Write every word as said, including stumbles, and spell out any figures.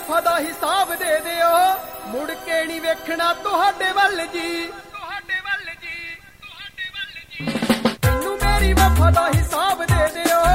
ਵਫਾ ਦਾ ਹਿਸਾਬ ਦੇ ਦਿਓ, ਮੁੜ ਕੇ ਨਹੀਂ ਵੇਖਣਾ ਤੁਹਾਡੇ ਵੱਲ ਜੀ, ਤੁਹਾਡੇ ਵੱਲ ਜੀ, ਤੁਹਾਡੇ ਵੱਲ ਜੀ। ਮੈਨੂੰ ਮੇਰੀ ਵਫਾ ਦਾ ਹਿਸਾਬ ਦੇ ਦਿਓ,